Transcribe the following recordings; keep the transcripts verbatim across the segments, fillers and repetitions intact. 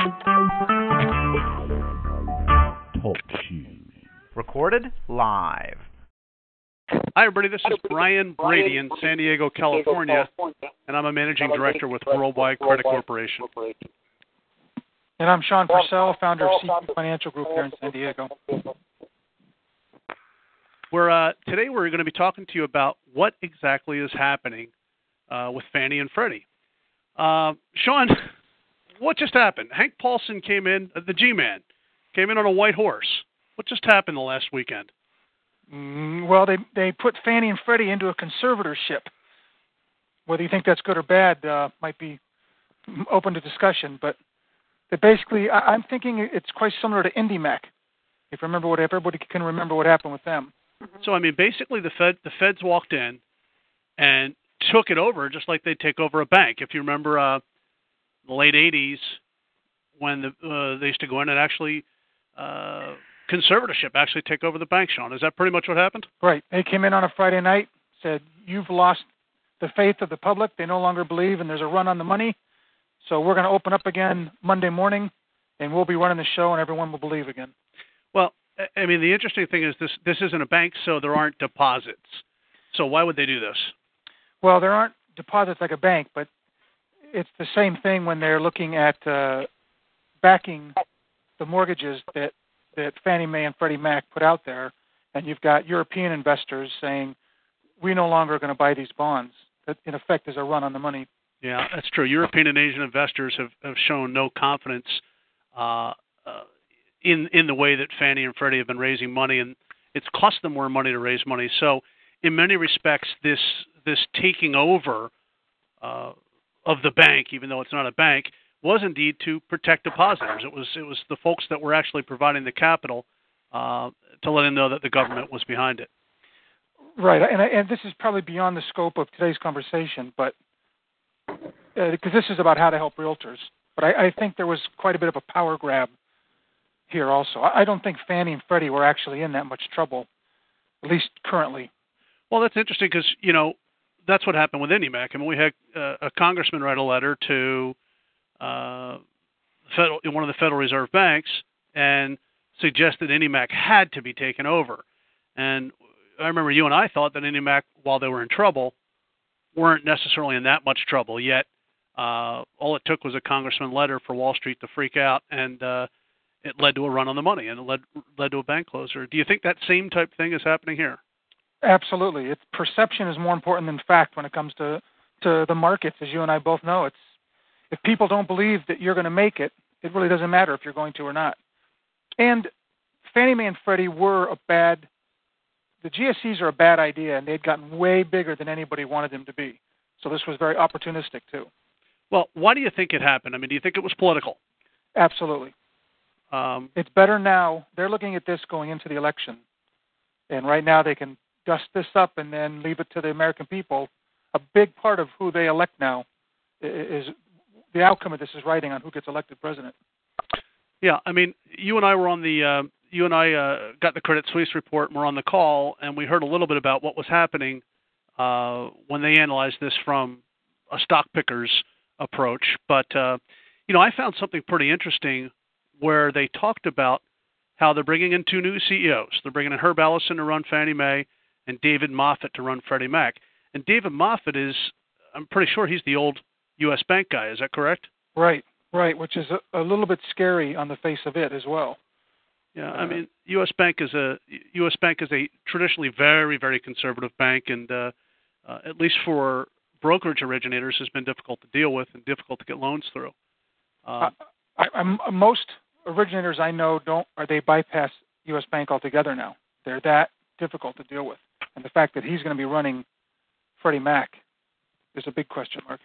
Talk Recorded live. Hi, everybody. This is Brian Brady in San Diego, California, and I'm a managing director with Worldwide Credit Corporation. And I'm Sean Purcell, founder of C Q Financial Group here in San Diego. We're, uh, today we're going to be talking to you about what exactly is happening uh, with Fannie and Freddie. Uh, Sean, what just happened? Hank Paulson came in, uh, the G-Man, came in on a white horse. What just happened the last weekend? Mm, well, they they put Fannie and Freddie into a conservatorship. Whether you think that's good or bad uh, might be open to discussion, but they basically, I, I'm thinking it's quite similar to IndyMac. If you remember what everybody can remember what happened with them. So I mean, basically, the Fed the Feds walked in and took it over, just like they take over a bank. If you remember, uh, the late eighties, when the, uh, they used to go in and actually. Uh, conservatorship actually take over the bank, Sean. Is that pretty much what happened? Right. They came in on a Friday night, said, you've lost the faith of the public. They no longer believe, and there's a run on the money. So we're going to open up again Monday morning, and we'll be running the show, and everyone will believe again. Well, I mean, the interesting thing is this this isn't a bank, so there aren't deposits. So why would they do this? Well, there aren't deposits like a bank, but it's the same thing when they're looking at uh, backing the mortgages that that Fannie Mae and Freddie Mac put out there, and you've got European investors saying, we no longer are going to buy these bonds. That, in effect, is a run on the money. Yeah, that's true. European and Asian investors have, have shown no confidence uh, uh, in in the way that Fannie and Freddie have been raising money, and it's cost them more money to raise money. So in many respects, this this taking over uh, of the bank, even though it's not a bank, was indeed to protect depositors. It was it was the folks that were actually providing the capital uh, to let them know that the government was behind it. Right, and, and this is probably beyond the scope of today's conversation, but because uh, this is about how to help realtors. But I, I think there was quite a bit of a power grab here also. I, I don't think Fannie and Freddie were actually in that much trouble, at least currently. Well, that's interesting because, you know, that's what happened with IndyMac. I mean, we had uh, a congressman write a letter to Uh, federal, one of the Federal Reserve banks, and suggested IndyMac had to be taken over. And I remember you and I thought that IndyMac, while they were in trouble, weren't necessarily in that much trouble. Yet, uh, all it took was a congressman letter for Wall Street to freak out, and uh, it led to a run on the money, and it led led to a bank closure. Do you think that same type thing is happening here? Absolutely. It's, perception is more important than fact when it comes to, to the markets, as you and I both know. It's If people don't believe that you're going to make it, it really doesn't matter if you're going to or not. And Fannie Mae and Freddie were a bad, the G S Es are a bad idea, and they'd gotten way bigger than anybody wanted them to be. So this was very opportunistic, too. Well, why do you think it happened? I mean, do you think it was political? Absolutely. Um, it's better now. They're looking at this going into the election. And right now they can dust this up and then leave it to the American people. A big part of who they elect now is the outcome of this is writing on who gets elected president. Yeah, I mean, you and I were on the, uh, you and I uh, got the Credit Suisse report, and we're on the call, and we heard a little bit about what was happening uh, when they analyzed this from a stock picker's approach. But, uh, you know, I found something pretty interesting where they talked about how they're bringing in two new C E Os. They're bringing in Herb Ellison to run Fannie Mae and David Moffett to run Freddie Mac. And David Moffett is, I'm pretty sure he's the old U S Bank guy, is that correct? Right, right, which is a, a little bit scary on the face of it as well. Yeah, I mean, U S Bank is a U S Bank is a traditionally very, very conservative bank, and uh, uh, at least for brokerage originators, has been difficult to deal with and difficult to get loans through. Uh, I, I'm, most originators I know don't, or they bypass U S Bank altogether now. They're that difficult to deal with, and the fact that he's going to be running Freddie Mac is a big question mark.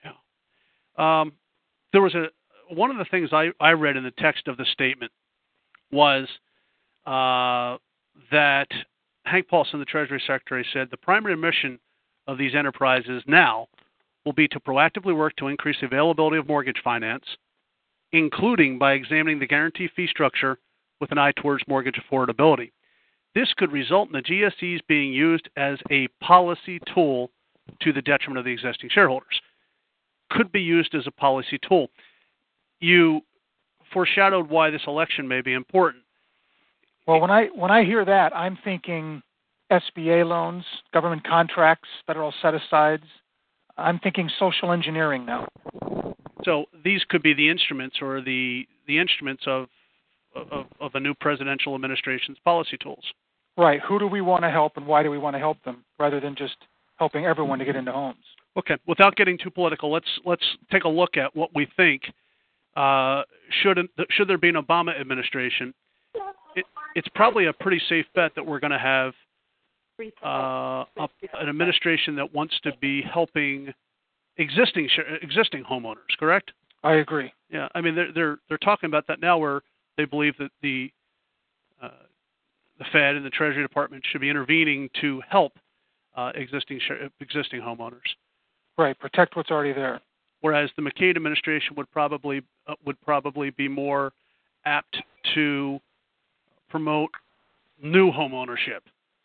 Um, there was a one of the things I, I read in the text of the statement was uh, that Hank Paulson, the Treasury Secretary, said the primary mission of these enterprises now will be to proactively work to increase the availability of mortgage finance, including by examining the guarantee fee structure with an eye towards mortgage affordability. This could result in the G S Es being used as a policy tool to the detriment of the existing shareholders. Could be used as a policy tool. You foreshadowed why this election may be important. Well, when I when I hear that, I'm thinking S B A loans, government contracts, federal set-asides. I'm thinking social engineering now. So these could be the instruments or the the instruments of of, of a new presidential administration's policy tools. Right. Who do we want to help, and why do we want to help them, rather than just helping everyone to get into homes? Okay. Without getting too political, let's let's take a look at what we think uh, should should there be an Obama administration. It, it's probably a pretty safe bet that we're going to have uh, a, an administration that wants to be helping existing existing homeowners. Correct? I agree. Yeah. I mean, they're they're they're talking about that now, where they believe that the uh, the Fed and the Treasury Department should be intervening to help uh, existing existing homeowners. Right, protect what's already there. Whereas the McCain administration would probably uh, would probably be more apt to promote new home ownership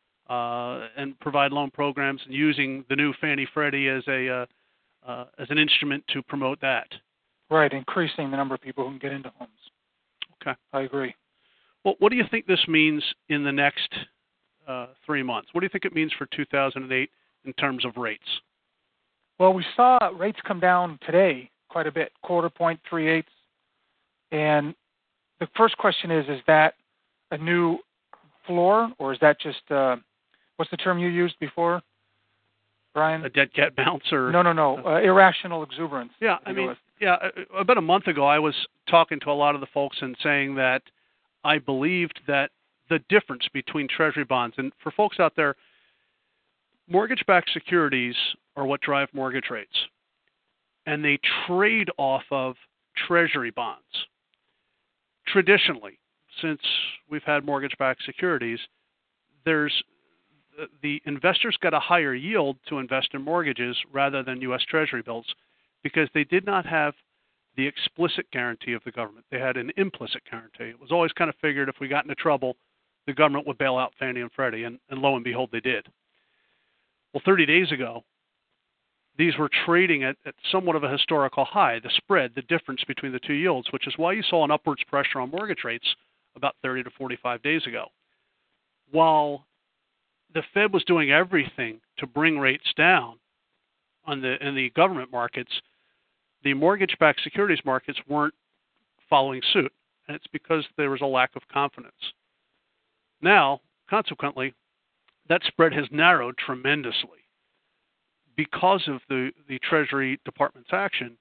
uh, and provide loan programs, and using the new Fannie Freddie as a uh, uh, as an instrument to promote that. Right, increasing the number of people who can get into homes. Okay, I agree. Well, what do you think this means in the next uh, three months? What do you think it means for two thousand eight in terms of rates? Well, we saw rates come down today quite a bit, quarter point, three eighths. And the first question is, is that a new floor, or is that just, uh, what's the term you used before, Brian? A dead cat bounce? Or No, no, no, uh, irrational exuberance. Yeah, I mean, yeah, about a month ago I was talking to a lot of the folks and saying that I believed that the difference between Treasury bonds, and for folks out there, mortgage-backed securities are what drive mortgage rates, and they trade off of Treasury bonds. Traditionally, since we've had mortgage-backed securities, there's the investors got a higher yield to invest in mortgages rather than U S Treasury bills, because they did not have the explicit guarantee of the government. They had an implicit guarantee. It was always kind of figured if we got into trouble, the government would bail out Fannie and Freddie, and, and lo and behold, they did. Well, thirty days ago, these were trading at, at somewhat of a historical high, the spread, the difference between the two yields, which is why you saw an upwards pressure on mortgage rates about thirty to forty-five days ago. While the Fed was doing everything to bring rates down on the in the government markets, the mortgage-backed securities markets weren't following suit, and it's because there was a lack of confidence. Now, consequently, that spread has narrowed tremendously. Because of the, the Treasury Department's action,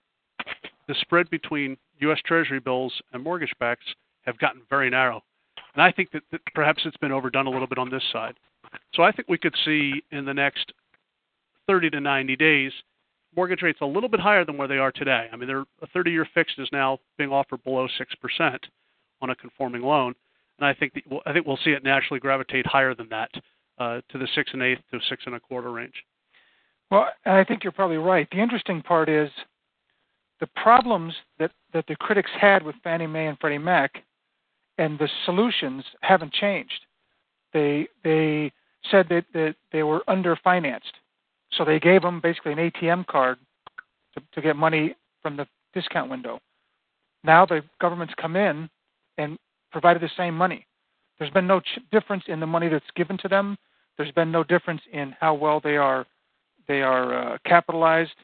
the spread between U S Treasury bills and mortgage backs have gotten very narrow. And I think that, that perhaps it's been overdone a little bit on this side. So I think we could see in the next thirty to ninety days, mortgage rates a little bit higher than where they are today. I mean, they're, a thirty-year fixed is now being offered below six percent on a conforming loan. And I think that we'll, I think we'll see it naturally gravitate higher than that uh, to the six and eighth to six and a quarter range. Well, and I think you're probably right. The interesting part is the problems that, that the critics had with Fannie Mae and Freddie Mac and the solutions haven't changed. They they said that, that they were underfinanced. So they gave them basically an A T M card to, to get money from the discount window. Now the government's come in and provided the same money. There's been no ch- difference in the money that's given to them. There's been no difference in how well they are They are uh, capitalized,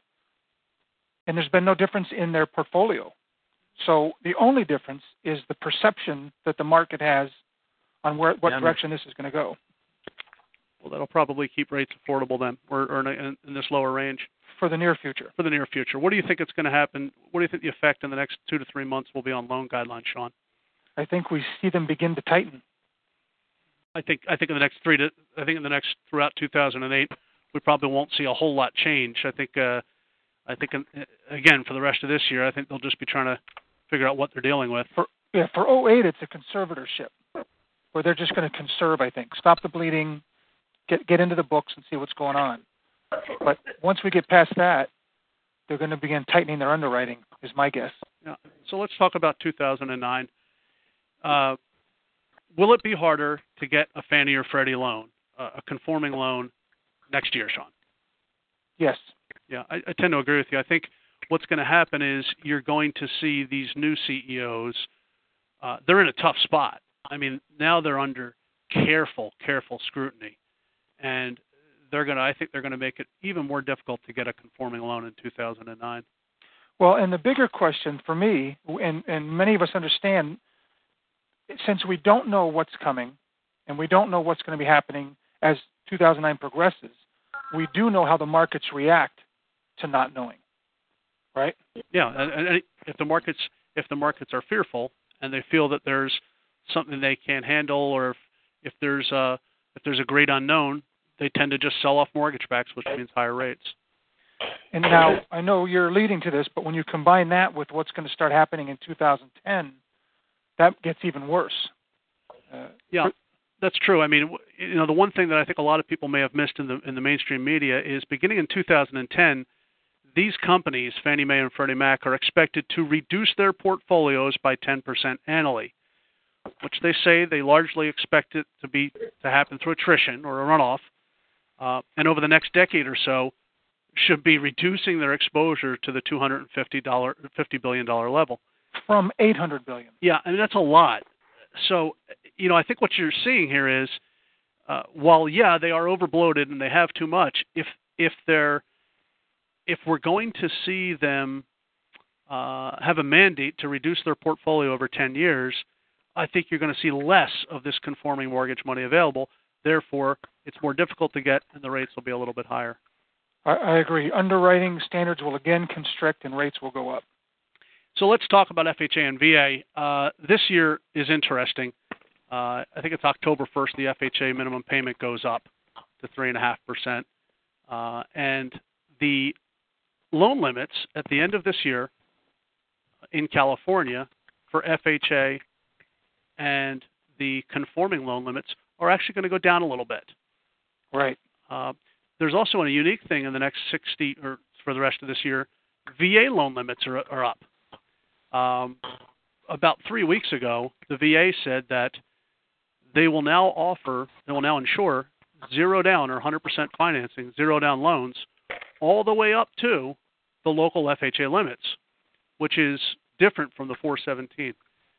and there's been no difference in their portfolio. So the only difference is the perception that the market has on where what yeah, direction this is going to go. Well, that'll probably keep rates affordable then, or, or in, in this lower range. For the near future. For the near future. What do you think it's going to happen? What do you think the effect in the next two to three months will be on loan guidelines, Sean? I think we see them begin to tighten. I think I think in the next three to I think in the next throughout two thousand eight. We probably won't see a whole lot change. I think, uh, I think uh, again, for the rest of this year, I think they'll just be trying to figure out what they're dealing with. For yeah, for oh eight, it's a conservatorship, where they're just going to conserve, I think. Stop the bleeding, get get into the books and see what's going on. But once we get past that, they're going to begin tightening their underwriting, is my guess. Yeah. So let's talk about two thousand nine. Uh, will it be harder to get a Fannie or Freddie loan, uh, a conforming loan, next year, Sean? Yes. Yeah, I, I tend to agree with you. I think what's going to happen is you're going to see these new C E Os. Uh, they're in a tough spot. I mean, now they're under careful, careful scrutiny, and they're going to. I think they're going to make it even more difficult to get a conforming loan in two thousand nine. Well, and the bigger question for me, and, and many of us understand, since we don't know what's coming, and we don't know what's going to be happening as two thousand nine progresses, we do know how the markets react to not knowing, right? Yeah, and, and if the markets if the markets are fearful and they feel that there's something they can't handle, or if, if there's a if there's a great unknown, they tend to just sell off mortgage backs, which means higher rates. And now, I know you're leading to this, but when you combine that with what's going to start happening in two thousand ten, that gets even worse. Uh, yeah, that's true. I mean, you know, the one thing that I think a lot of people may have missed in the in the mainstream media is beginning in two thousand ten, these companies, Fannie Mae and Freddie Mac, are expected to reduce their portfolios by ten percent annually, which they say they largely expect it to be to happen through attrition or a runoff, uh, and over the next decade or so, should be reducing their exposure to the two hundred fifty billion dollars level. From eight hundred billion dollars. Yeah, I mean, that's a lot. So, you know, I think what you're seeing here is, uh, while, yeah, they are overbloated and they have too much, if if they're if we're going to see them uh, have a mandate to reduce their portfolio over ten years, I think you're going to see less of this conforming mortgage money available. Therefore, it's more difficult to get, and the rates will be a little bit higher. I, I agree. Underwriting standards will again constrict, and rates will go up. So let's talk about F H A and V A. Uh, this year is interesting. Uh, I think it's October first, the F H A minimum payment goes up to three point five percent. Uh, and the loan limits at the end of this year in California for F H A and the conforming loan limits are actually going to go down a little bit. Right. Uh, there's also a unique thing in the next sixty, or for the rest of this year, V A loan limits are, are up. Um, about three weeks ago, the V A said that they will now offer, they will now insure zero down or one hundred percent financing, zero down loans, all the way up to the local F H A limits, which is different from the four seventeen.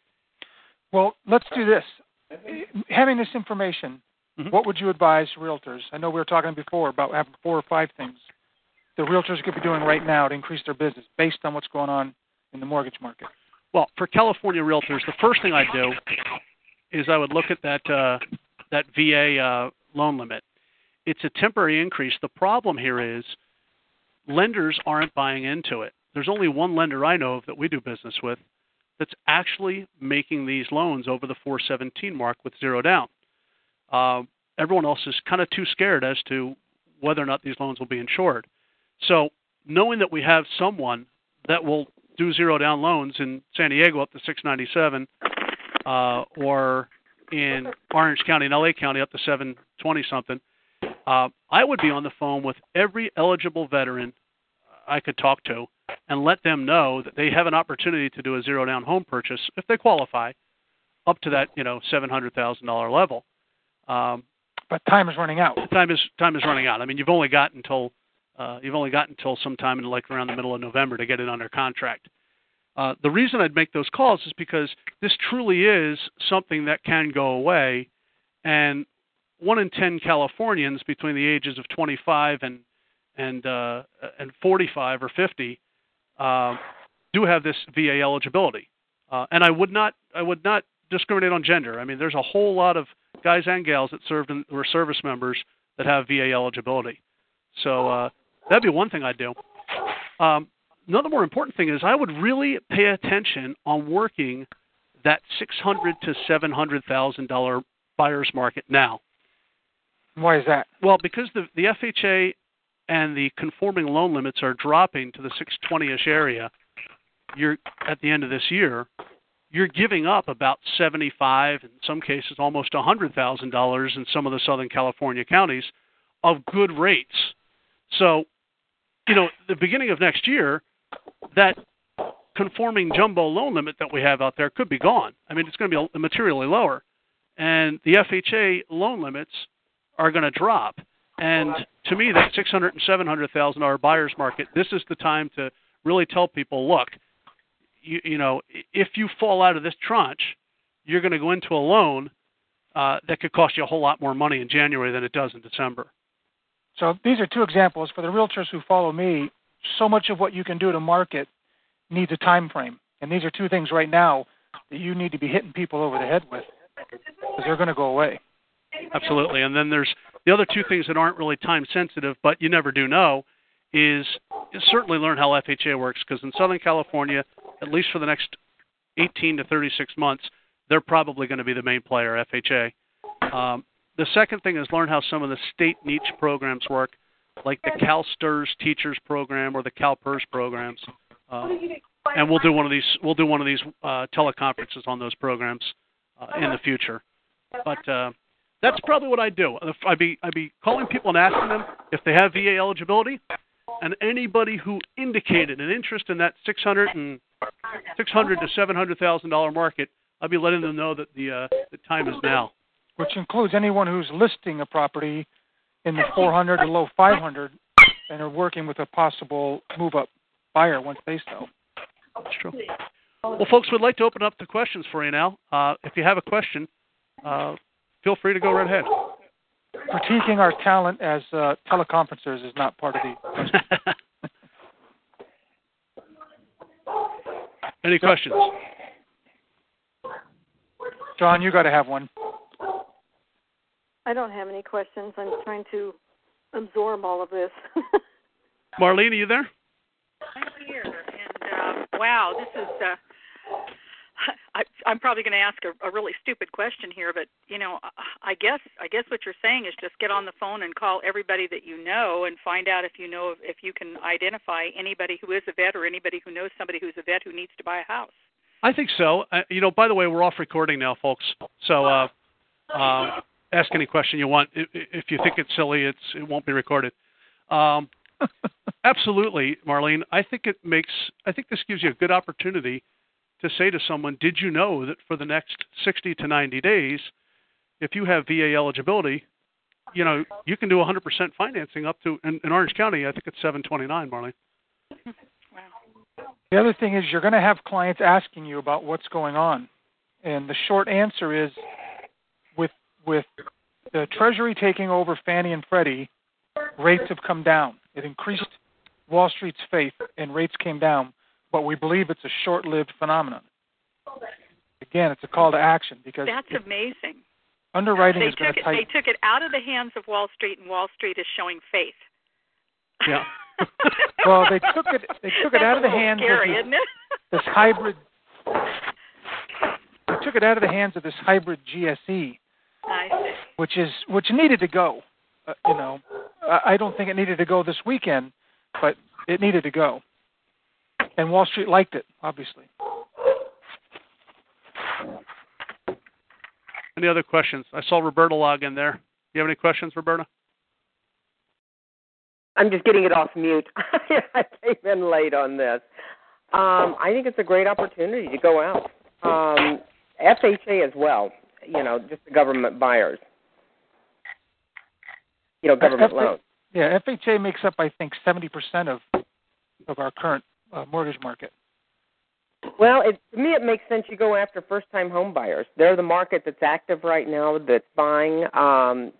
Well, let's do this. Having this information, mm-hmm. what would you advise realtors? I know we were talking before about having four or five things the realtors could be doing right now to increase their business based on what's going on in the mortgage market. Well, for California realtors, the first thing I'd do is I would look at that uh, that V A uh, loan limit. It's a temporary increase. The problem here is lenders aren't buying into it. There's only one lender I know of that we do business with that's actually making these loans over the four seventeen mark with zero down. Uh, everyone else is kind of too scared as to whether or not these loans will be insured. So knowing that we have someone that will do zero down loans in San Diego up to six ninety-seven, uh, or in Orange County and L A County up to seven twenty something, uh, I would be on the phone with every eligible veteran I could talk to and let them know that they have an opportunity to do a zero down home purchase if they qualify up to that, you know, seven hundred thousand dollars level. Um, but time is running out. Time is time is running out. I mean, you've only got until uh, you've only got until sometime in like around the middle of November to get it under contract. Uh, the reason I'd make those calls is because this truly is something that can go away, and one in ten Californians between the ages of twenty-five and and uh, and forty-five or fifty uh, do have this V A eligibility. Uh, and I would not I would not discriminate on gender. I mean, there's a whole lot of guys and gals that served in, were service members that have V A eligibility. So uh, that'd be one thing I'd do. Um, another more important thing is I would really pay attention on working that six hundred to seven hundred thousand dollar buyer's market now. Why is that? Well, because the the F H A and the conforming loan limits are dropping to the six twenty-ish area. You're at the end of this year, you're giving up about seventy-five, in some cases almost one hundred thousand dollars in some of the Southern California counties of good rates. So, you know, the beginning of next year, that conforming jumbo loan limit that we have out there could be gone. I mean, it's going to be materially lower. And the F H A loan limits are going to drop. And to me, that six hundred thousand dollars and seven hundred thousand dollars buyer's market, this is the time to really tell people, look, you, you know, if you fall out of this tranche, you're going to go into a loan uh, that could cost you a whole lot more money in January than it does in December. So these are two examples. For the realtors who follow me, so much of what you can do to market needs a time frame. And these are two things right now that you need to be hitting people over the head with, because they're going to go away. Absolutely. And then there's the other two things that aren't really time sensitive, but you never do know, is certainly learn how F H A works, because in Southern California, at least for the next eighteen to thirty-six months, they're probably going to be the main player, F H A. Um, the second thing is learn how some of the state niche programs work, like the CalSTRS Teachers Program or the CalPERS programs. Uh, and we'll do one of these. We'll do one of these uh, teleconferences on those programs uh, in the future. But uh, that's probably what I'd do. I'd be I'd be calling people and asking them if they have V A eligibility, and anybody who indicated an interest in that six hundred and six hundred to seven hundred thousand dollar market, I'd be letting them know that the uh, the time is now. Which includes anyone who's listing a property in the four hundred to low five hundred and are working with a possible move-up buyer once they sell. That's true. Well, folks, we'd like to open up the questions for you now. Uh, if you have a question, uh, feel free to go right ahead. Critiquing our talent as uh, teleconferencers is not part of the... Any questions? John, you got to have one. I don't have any questions. I'm trying to absorb all of this. Marlene, are you there? I'm here, and um, wow, this is. Uh, I, I'm probably going to ask a, a really stupid question here, but you know, I guess I guess what you're saying is just get on the phone and call everybody that you know and find out if you know if you can identify anybody who is a vet or anybody who knows somebody who's a vet who needs to buy a house. I think so. Uh, you know, by the way, we're off recording now, folks. So. Uh, uh, Ask any question you want. If you think it's silly, it's it won't be recorded. Um, absolutely, Marlene. I think it makes. I think this gives you a good opportunity to say to someone, "Did you know that for the next sixty to ninety days, if you have V A eligibility, you know you can do one hundred percent financing up to in, in Orange County. I think it's seven twenty-nine, Marlene." Wow. The other thing is you're going to have clients asking you about what's going on, and the short answer is, with With the Treasury taking over Fannie and Freddie, rates have come down. It increased Wall Street's faith, and rates came down. But we believe it's a short-lived phenomenon. Again, it's a call to action because that's amazing. Underwriting they is going took to it. tighten. They took it out of the hands of Wall Street, and Wall Street is showing faith. Yeah. Well, they took it. They took That's it out of the a little hands scary, of this, isn't it? this hybrid. They took it out of the hands of this hybrid G S E. I see. Which is which needed to go. Uh, you know, I, I don't think it needed to go this weekend, but it needed to go. And Wall Street liked it, obviously. Any other questions? I saw Roberta log in there. You have any questions, Roberta? I'm just getting it off mute. I came in late on this. Um, I think it's a great opportunity to go out. Um, F H A as well. You know, just the government buyers. You know, government F- loans. Yeah, F H A makes up, I think, seventy percent of of our current uh, mortgage market. Well, it, to me, it makes sense you go after first-time home buyers. They're the market that's active right now, that's buying. Um,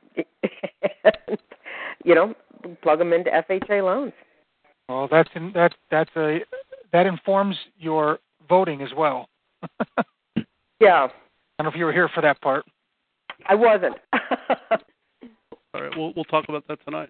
you know, plug them into F H A loans. Well, that's in, that that's a that informs your voting as well. Yeah. I don't know if you were here for that part. I wasn't. All right, we'll we'll talk about that tonight.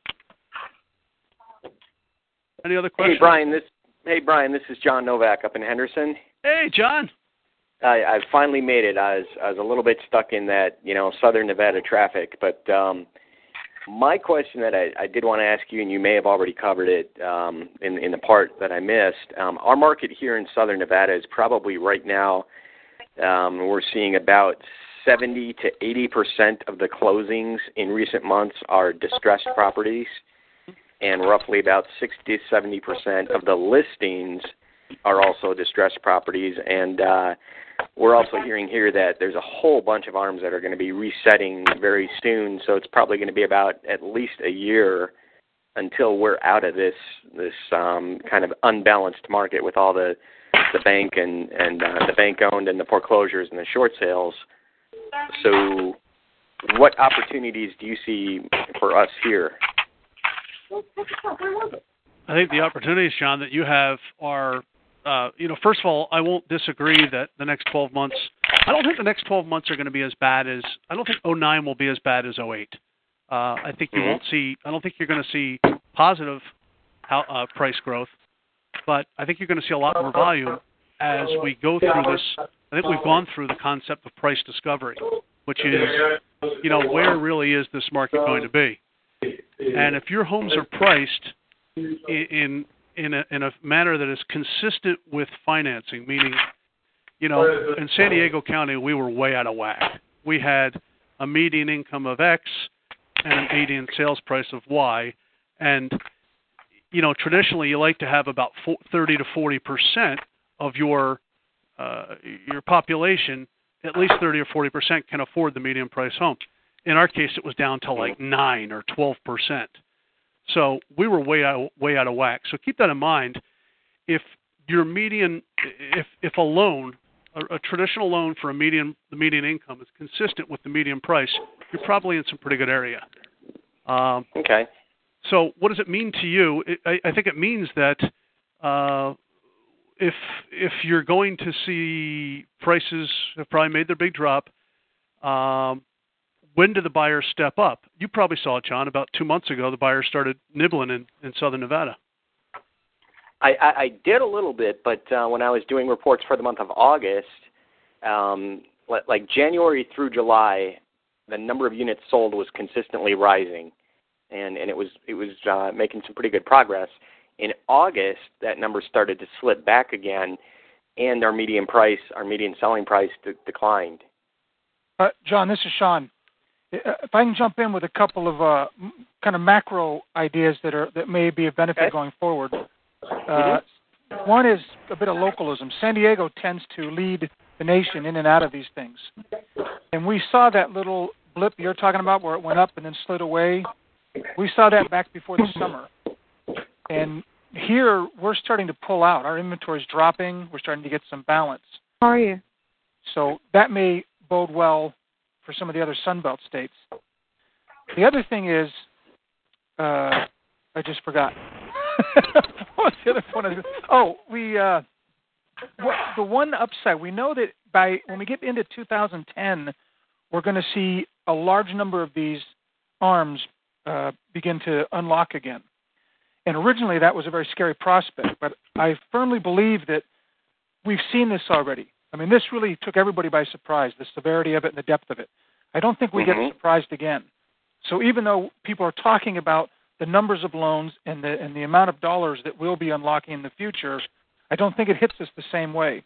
Any other questions? Hey Brian, this hey Brian, this is John Novak up in Henderson. Hey John. I, I finally made it. I was I was a little bit stuck in that you know Southern Nevada traffic, but um, my question that I, I did want to ask you, and you may have already covered it um, in in the part that I missed. Um, our market here in Southern Nevada is probably right now. Um, we're seeing about seventy to eighty percent of the closings in recent months are distressed properties, and roughly about sixty to seventy percent of the listings are also distressed properties. And uh, we're also hearing here that there's a whole bunch of arms that are going to be resetting very soon, so it's probably going to be about at least a year until we're out of this this um, kind of unbalanced market with all the the bank and and uh, the bank owned and the foreclosures and the short sales. So, what opportunities do you see for us here? I think the opportunities, John, that you have are, uh, you know, first of all, I won't disagree that the next twelve months, I don't think the next twelve months are going to be as bad as, I don't think oh nine will be as bad as oh eight. Uh, I think you mm-hmm. won't see, I don't think you're going to see positive uh, price growth, but I think you're going to see a lot more volume as we go through this. I think we've gone through the concept of price discovery, which is, you know, where really is this market going to be? And if your homes are priced in in a, in a manner that is consistent with financing, meaning, you know, in San Diego County, we were way out of whack. We had a median income of X and a median sales price of Y. And, you know, traditionally you like to have about thirty to forty percent of your uh, your population, at least thirty or forty percent can afford the median price home. In our case, it was down to like nine or twelve percent. So we were way out, way out of whack. So keep that in mind. If your median, if if a loan, a, a traditional loan for a median, the median income is consistent with the median price, you're probably in some pretty good area. Um, okay. So what does it mean to you? It, I, I think it means that uh, if if you're going to see prices have probably made their big drop, um, when do the buyers step up? You probably saw it, John. About two months ago, the buyers started nibbling in, in Southern Nevada. I, I, I did a little bit, but uh, when I was doing reports for the month of August, um, like January through July, the number of units sold was consistently rising, and, and it was it was uh, making some pretty good progress. In August, that number started to slip back again, and our median price, our median selling price, de- declined. Uh, John, this is Sean. If I can jump in with a couple of uh, kind of macro ideas that are that may be of benefit okay. going forward. Uh, mm-hmm. One is a bit of localism. San Diego tends to lead the nation in and out of these things. And we saw that little blip you're talking about where it went up and then slid away. We saw that back before the summer. And here we're starting to pull out. Our inventory is dropping. We're starting to get some balance. How are you? So that may bode well for some of the other Sunbelt states. The other thing is, uh, I just forgot. What's the other one? Oh, we uh, what, the one upside. We know that by when we get into two thousand ten, we're going to see a large number of these arms uh, begin to unlock again. And originally, that was a very scary prospect. But I firmly believe that we've seen this already. I mean, this really took everybody by surprise, the severity of it and the depth of it. I don't think we mm-hmm. get surprised again. So even though people are talking about the numbers of loans and the and the amount of dollars that we'll be unlocking in the future, I don't think it hits us the same way.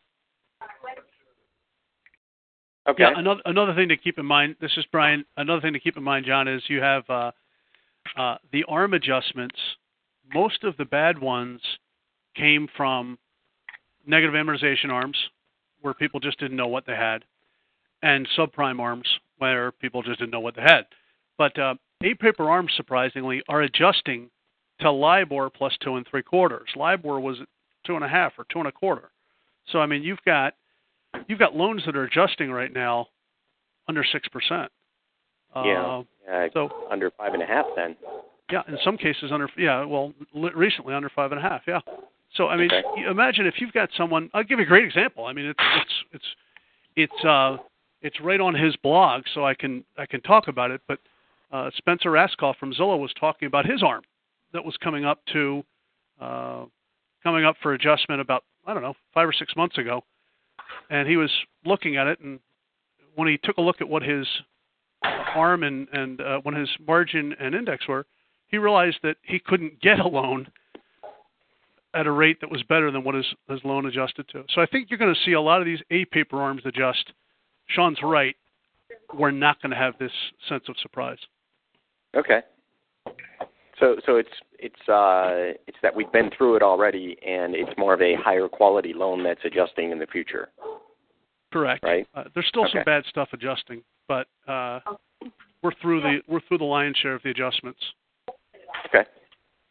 Okay. Yeah, another, another thing to keep in mind, this is Brian, another thing to keep in mind, John, is you have uh, uh, the ARM adjustments. Most of the bad ones came from negative amortization arms, where people just didn't know what they had, and subprime arms, where people just didn't know what they had. But uh, A-paper arms, surprisingly, are adjusting to LIBOR plus two and three quarters. LIBOR was at two and a half or two and a quarter. So I mean, you've got you've got loans that are adjusting right now under six percent. Yeah, uh, yeah so under five and a half then. Yeah, in some cases under yeah, well, recently under five and a half. Yeah. So I mean, okay. imagine if you've got someone. I'll give you a great example. I mean, it's it's it's it's uh it's right on his blog, so I can I can talk about it. But uh, Spencer Raskoff from Zillow was talking about his arm that was coming up to uh, coming up for adjustment about I don't know five or six months ago, and he was looking at it, and when he took a look at what his arm and and uh, when his margin and index were, he realized that he couldn't get a loan at a rate that was better than what his, his loan adjusted to. So I think you're going to see a lot of these A-paper arms adjust. Sean's right. We're not going to have this sense of surprise. Okay. So so it's it's uh, it's that we've been through it already, and it's more of a higher quality loan that's adjusting in the future. Correct. Right. Uh, there's still okay. some bad stuff adjusting, but uh, we're through the we're through the lion's share of the adjustments. Okay.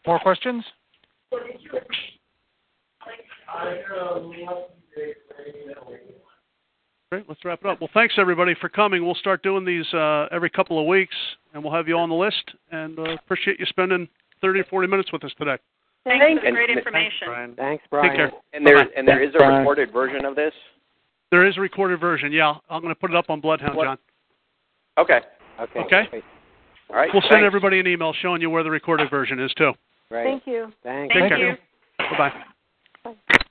More questions? Great, let's wrap it up. Well, thanks everybody for coming. We'll start doing these uh, every couple of weeks, and we'll have you on the list. And uh, appreciate you spending thirty or forty minutes with us today. Thanks Thanks. for the great And- information. Thanks, Brian. Thanks, Brian. Take care. And there Bye-bye. and there is a Brian. recorded version of this. There is a recorded version. Yeah, I'm going to put it up on Bloodhound, What? John. Okay. Okay. Okay. Great. All right. We'll send thanks. everybody an email showing you where the recorded version is too. Great. Thank you. Thanks. Take Thank care. you. Bye bye. Bye.